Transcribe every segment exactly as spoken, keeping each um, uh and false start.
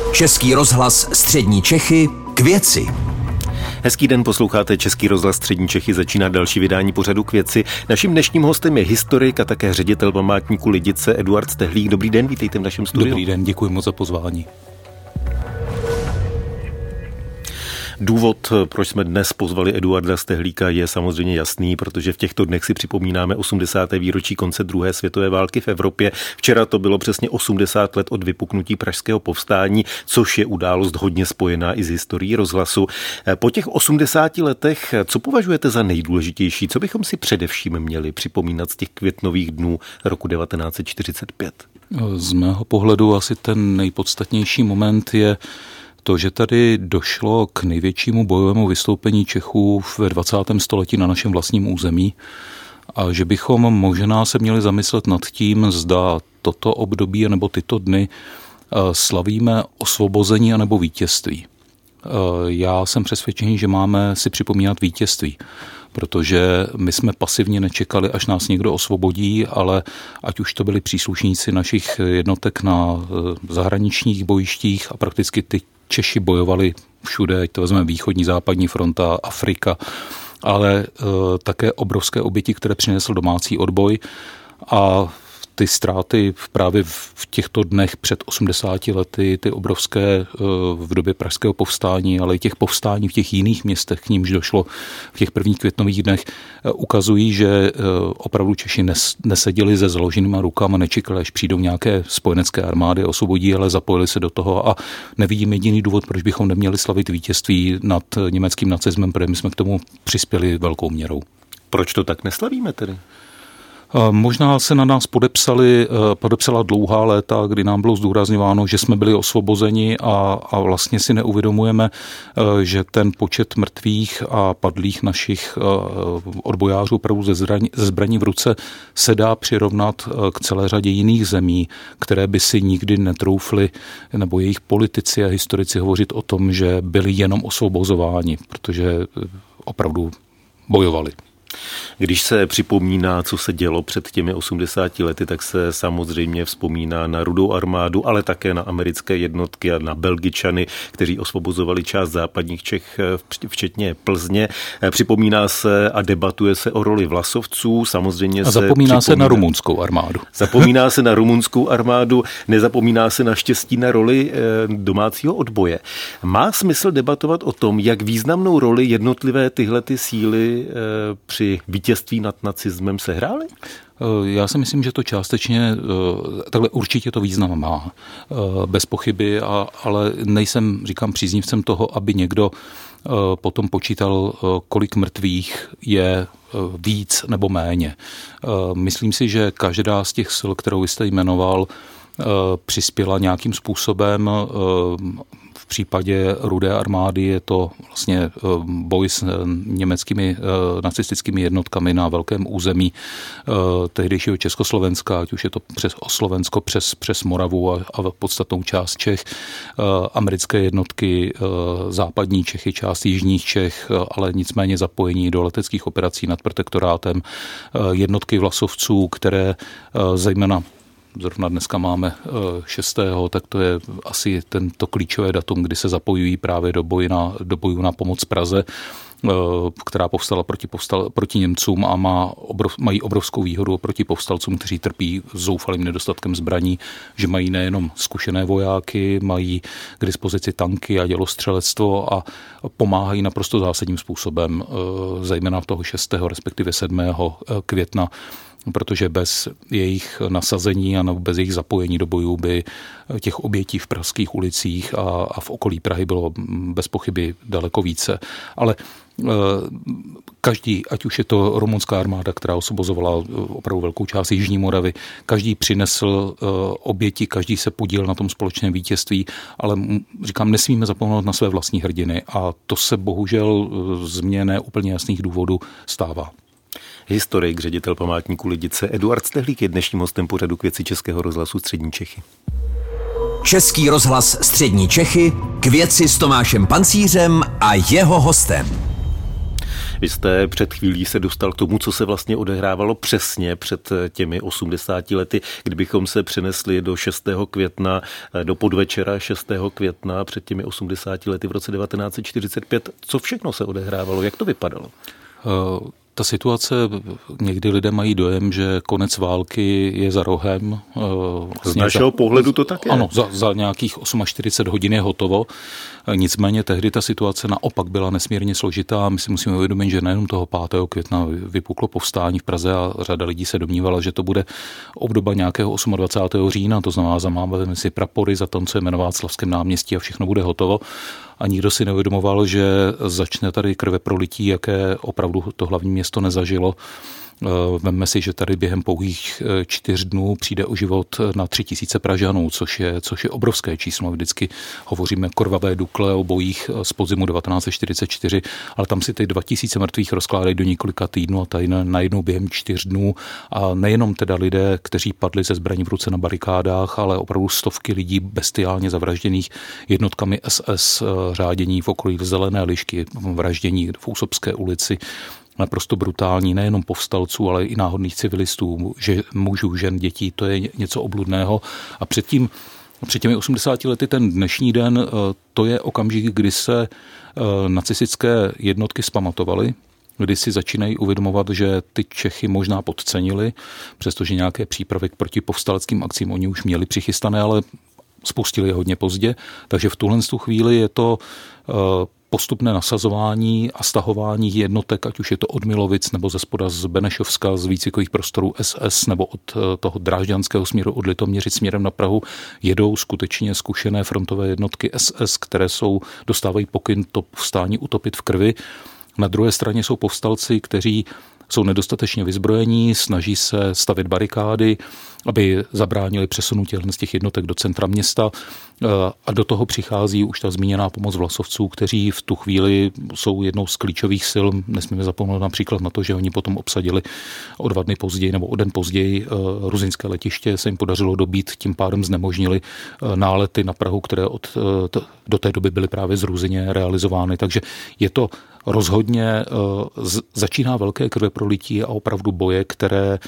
Český rozhlas Střední Čechy k věci. Hezký den, posloucháte Český rozhlas Střední Čechy, začíná další vydání pořadu K věci. Naším dnešním hostem je historik a také ředitel památníku Lidice Eduard Stehlík. Dobrý den, vítejte v našem studiu. Dobrý den, děkuji moc za pozvání. Důvod, proč jsme dnes pozvali Eduarda Stehlíka, je samozřejmě jasný, protože v těchto dnech si připomínáme osmdesáté výročí konce druhé světové války v Evropě. Včera to bylo přesně osmdesát let od vypuknutí pražského povstání, což je událost hodně spojená i s historií rozhlasu. Po těch osmdesáti letech, co považujete za nejdůležitější? Co bychom si především měli připomínat z těch květnových dnů roku devatenáct set čtyřicet pět? Z mého pohledu asi ten nejpodstatnější moment je to, že tady došlo k největšímu bojovému vystoupení Čechů ve dvacátém století na našem vlastním území a že bychom možná se měli zamyslet nad tím, zda toto období nebo tyto dny slavíme osvobození anebo vítězství. Já jsem přesvědčený, že máme si připomínat vítězství, protože my jsme pasivně nečekali, až nás někdo osvobodí, ale ať už to byli příslušníci našich jednotek na zahraničních bojištích a prakticky ty Češi bojovali všude, ať to vezmeme východní, západní fronta, Afrika, ale e, také obrovské oběti, které přinesl domácí odboj a ty ztráty právě v těchto dnech před osmdesáti lety, ty obrovské v době pražského povstání, ale i těch povstání v těch jiných městech, k nímž došlo v těch prvních květnových dnech, ukazují, že opravdu Češi neseděli se založenýma rukama, nečekali, až přijdou nějaké spojenecké armády, osvobodí, ale zapojili se do toho a nevidím jediný důvod, proč bychom neměli slavit vítězství nad německým nacismem, protože my jsme k tomu přispěli velkou měrou. Proč to tak neslavíme tedy? Možná se na nás podepsali, podepsala dlouhá léta, kdy nám bylo zdůrazňováno, že jsme byli osvobozeni a, a vlastně si neuvědomujeme, že ten počet mrtvých a padlých našich odbojářů opravdu ze zbraní, ze zbraní v ruce se dá přirovnat k celé řadě jiných zemí, které by si nikdy netroufly, nebo jejich politici a historici hovořit o tom, že byli jenom osvobozováni, protože opravdu bojovali. Když se připomíná, co se dělo před těmi osmdesáti lety, tak se samozřejmě vzpomíná na Rudou armádu, ale také na americké jednotky a na Belgičany, kteří osvobozovali část západních Čech, včetně Plzně. Připomíná se a debatuje se o roli vlasovců, samozřejmě a zapomíná se, se na rumunskou armádu. Zapomíná se na rumunskou armádu, nezapomíná se naštěstí na roli domácího odboje. Má smysl debatovat o tom, jak významnou roli jednotlivé tyhle ty síly při vítězství nad nacismem sehrály? Já si myslím, že to částečně, takhle určitě to význam má, bez pochyby, ale nejsem, říkám, příznivcem toho, aby někdo potom počítal, kolik mrtvých je víc nebo méně. Myslím si, že každá z těch sil, kterou jste jmenoval, přispěla nějakým způsobem. V případě Rudé armády je to vlastně boj s německými nacistickými jednotkami na velkém území tehdejšího Československa, ať už je to přes Slovensko, přes, přes Moravu a, a podstatnou část Čech. Americké jednotky, západní Čechy, část jižních Čech, ale nicméně zapojení do leteckých operací nad protektorátem. Jednotky vlasovců, které zejména zrovna dneska máme šestého tak to je asi tento klíčové datum, kdy se zapojují právě do boji na, do boju na pomoc Praze, která povstala proti, povstal, proti Němcům a má obrov, mají obrovskou výhodu proti povstalcům, kteří trpí zoufalým nedostatkem zbraní, že mají nejenom zkušené vojáky, mají k dispozici tanky a dělostřelectvo a pomáhají naprosto zásadním způsobem, zejména toho šestého respektive sedmého května, protože bez jejich nasazení a bez jejich zapojení do bojů by těch obětí v pražských ulicích a, a v okolí Prahy bylo bez pochyby daleko více. Ale každý, ať už je to rumunská armáda, která osvobozovala opravdu velkou část Jižní Moravy, každý přinesl oběti, každý se podílel na tom společném vítězství, ale říkám, nesmíme zapomenout na své vlastní hrdiny a to se bohužel z mě ne úplně jasných důvodů stává. Historik, ředitel památníku Lidice Eduard Stehlík je dnešním hostem pořadu K věci Českého rozhlasu Střední Čechy. Český rozhlas Střední Čechy k věci s Tomášem Pancířem a jeho hostem. Vy jste před chvílí se dostal k tomu, co se vlastně odehrávalo přesně před těmi osmdesáti lety, kdybychom se přenesli do šestého května, do podvečera šestého května před těmi osmdesáti lety v roce devatenáct set čtyřicet pět. Co všechno se odehrávalo? Jak to vypadalo? Uh... Ta situace, někdy lidé mají dojem, že konec války je za rohem. Z našeho pohledu to tak je. Ano, za, za nějakých čtyřicet osm hodin je hotovo. Nicméně tehdy ta situace naopak byla nesmírně složitá. My si musíme uvědomit, že nejenom toho pátého května vypuklo povstání v Praze a řada lidí se domnívala, že to bude obdoba nějakého dvacátého osmého října, to znamená zamáváme si prapory, zatancujeme na Václavském náměstí a všechno bude hotovo. A nikdo si neuvědomoval, že začne tady krveprolití, jaké opravdu to hlavní město nezažilo. Vemme si, že tady během pouhých čtyř dnů přijde o život na tři tisíce Pražanů, což je, což je obrovské číslo. Vždycky hovoříme krvavé Dukle o bojích z podzimu devatenáct set čtyřicet čtyři, ale tam si ty dva tisíce mrtvých rozkládají do několika týdnů a tady najednou během čtyř dnů. A nejenom teda lidé, kteří padli ze zbraní v ruce na barikádách, ale opravdu stovky lidí bestiálně zavražděných jednotkami S S, řádění v okolí Zelené lišky, vraždění v Úsobské ulici. Naprosto brutální, nejenom povstalců, ale i náhodných civilistů, že mužů, žen, dětí, to je něco obludného. A předtím, před těmi osmdesáti lety ten dnešní den, to je okamžik, kdy se nacistické jednotky zpamatovaly, kdy si začínají uvědomovat, že ty Čechy možná podcenili, přestože nějaké přípravy k protipovstaleckým akcím oni už měli přichystané, ale spustili je hodně pozdě. Takže v tuhle chvíli je to postupné nasazování a stahování jednotek, ať už je to od Milovic nebo ze spoda z Benešovska, z výcvikových prostorů S S nebo od toho drážďanského směru od Litoměřic směrem na Prahu, jedou skutečně zkušené frontové jednotky S S, které jsou, dostávají pokyn to povstání utopit v krvi. Na druhé straně jsou povstalci, kteří jsou nedostatečně vyzbrojení, snaží se stavět barikády, aby zabránili přesunu z těch jednotek do centra města a do toho přichází už ta zmíněná pomoc vlasovců, kteří v tu chvíli jsou jednou z klíčových sil. Nesmíme zapomenout například na to, že oni potom obsadili o dva dny později nebo o den později ruzinské letiště, se jim podařilo dobít, tím pádem znemožnili nálety na Prahu, které od, do té doby byly právě z Ruzině realizovány. Takže je to rozhodně, začíná velké krveprolití a opravdu boje, které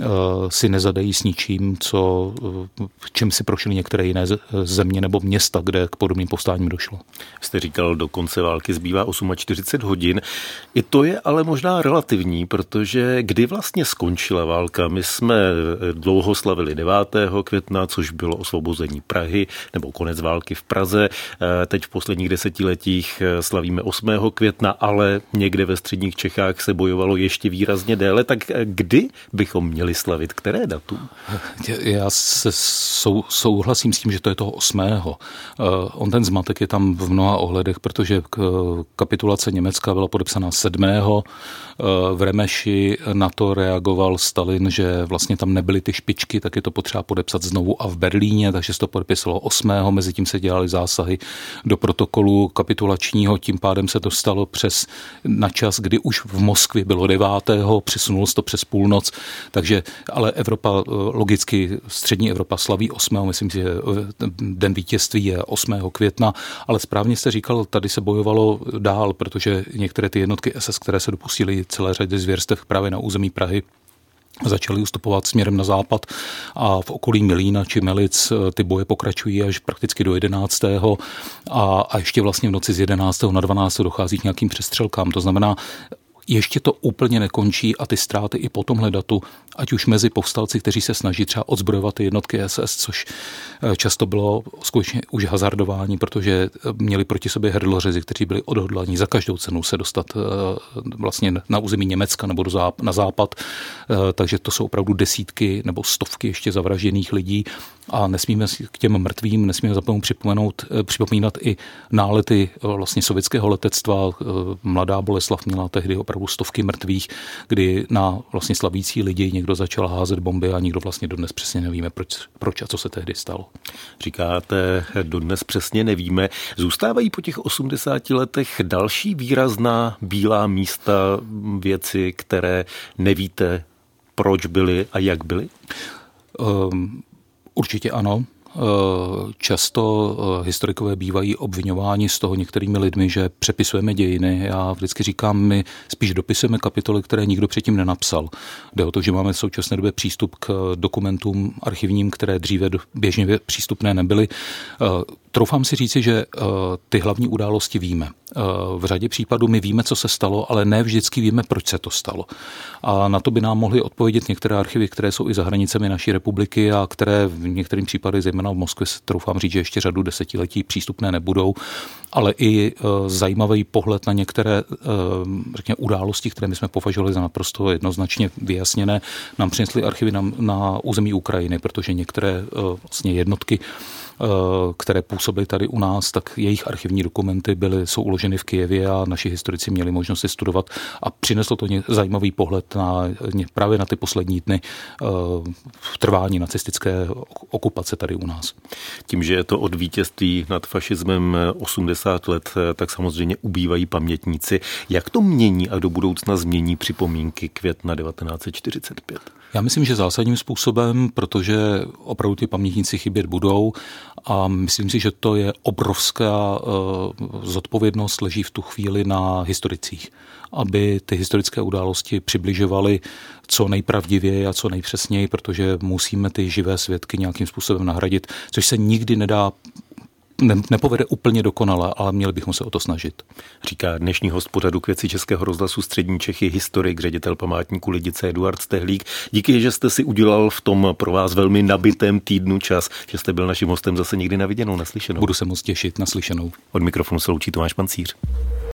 si nezadají s ničím, co, čím si prošly některé jiné země nebo města, kde k podobným povstáním došlo. Jste říkal, do konce války zbývá čtyřicet osm hodin. I to je ale možná relativní, protože kdy vlastně skončila válka? My jsme dlouho slavili devátého května, což bylo osvobození Prahy, nebo konec války v Praze. Teď v posledních desetiletích slavíme osmého května, ale někde ve středních Čechách se bojovalo ještě výrazně déle. Tak kdy bychom měli slavit? Které datum? Já se sou, souhlasím s tím, že to je toho osmého. On ten zmatek je tam v mnoha ohledech, protože kapitulace Německa byla podepsaná sedmého V Remeši na to reagoval Stalin, že vlastně tam nebyly ty špičky, tak je to potřeba podepsat znovu a v Berlíně, takže se to podepisalo osmého Mezitím se dělaly zásahy do protokolu kapitulačního, tím pádem se dostalo přes na čas, kdy už v Moskvě bylo devátého Přesunulo se to přes půlnoc, takže ale Evropa, logicky střední Evropa slaví osmého Myslím si, že den vítězství je osmého května, ale správně jste říkal, tady se bojovalo dál, protože některé ty jednotky S S, které se dopustily celé řady zvěrstev právě na území Prahy, začaly ustupovat směrem na západ a v okolí Milína či Melic ty boje pokračují až prakticky do jedenáctého A, a ještě vlastně v noci z jedenáctého na dvanáctého dochází k nějakým přestřelkám. To znamená, ještě to úplně nekončí a ty ztráty i po tomhle datu, ať už mezi povstalci, kteří se snaží třeba odzbrojovat ty jednotky S S, což často bylo skutečně už hazardování, protože měli proti sobě hrdlořezi, kteří byli odhodlaní za každou cenu se dostat vlastně na území Německa nebo na západ. Takže to jsou opravdu desítky nebo stovky ještě zavražděných lidí a nesmíme k těm mrtvým, nesmíme zapomenout připomenout, připomínat i nálety vlastně sovětského letectva. Mladá Boleslav měla tehdy opravdu stovky mrtvých, kdy na vlastně slavící lidi někdo začal házet bomby a nikdo vlastně dodnes přesně nevíme, proč, proč a co se tehdy stalo. Říkáte, dodnes přesně nevíme. Zůstávají po těch osmdesáti letech další výrazná bílá místa, věci, které nevíte, proč byly a jak byly? Um, určitě ano. Často historikové bývají obviňováni z toho některými lidmi, že přepisujeme dějiny. Já vždycky říkám, my spíš dopisujeme kapitoly, které nikdo předtím nenapsal. Jde o to, že máme v současné době přístup k dokumentům archivním, které dříve běžně přístupné nebyly. Troufám si říci, že ty hlavní události víme. V řadě případů my víme, co se stalo, ale ne vždycky víme, proč se to stalo. A na to by nám mohly odpovědět některé archivy, které jsou i za hranicemi naší republiky a které v některých případech, zejména v Moskvě, se troufám říct, že ještě řadu desetiletí přístupné nebudou, ale i zajímavý pohled na některé řekněme, události, které my jsme považovali za naprosto jednoznačně vyjasněné, nám přinesly archivy na, na území Ukrajiny, protože některé vlastně jednotky, které působily tady u nás, tak jejich archivní dokumenty byly, jsou uloženy v Kyjevě a naši historici měli možnost je studovat a přineslo to zajímavý pohled na, právě na ty poslední dny v trvání nacistické okupace tady u nás. Tím, že je to od vítězství nad fašismem osmdesát let, tak samozřejmě ubývají pamětníci. Jak to mění a do budoucna změní připomínky května devatenáct set čtyřicet pět? Já myslím, že zásadním způsobem, protože opravdu ty pamětníci chybět budou a myslím si, že to je obrovská zodpovědnost leží v tu chvíli na historicích, aby ty historické události přibližovaly co nejpravdivěji a co nejpřesněji, protože musíme ty živé svědky nějakým způsobem nahradit, což se nikdy nedá Ne, nepovede úplně dokonale, ale měli bychom se o to snažit. Říká dnešní host pořadu K věci Českého rozhlasu Střední Čechy, historik, ředitel památníku Lidice Eduard Stehlík. Díky, že jste si udělal v tom pro vás velmi nabitém týdnu čas, že jste byl naším hostem zase někdy na viděnou, naslyšenou. Budu se moc těšit, naslyšenou. Od mikrofonu se loučí Tomáš Pancíř.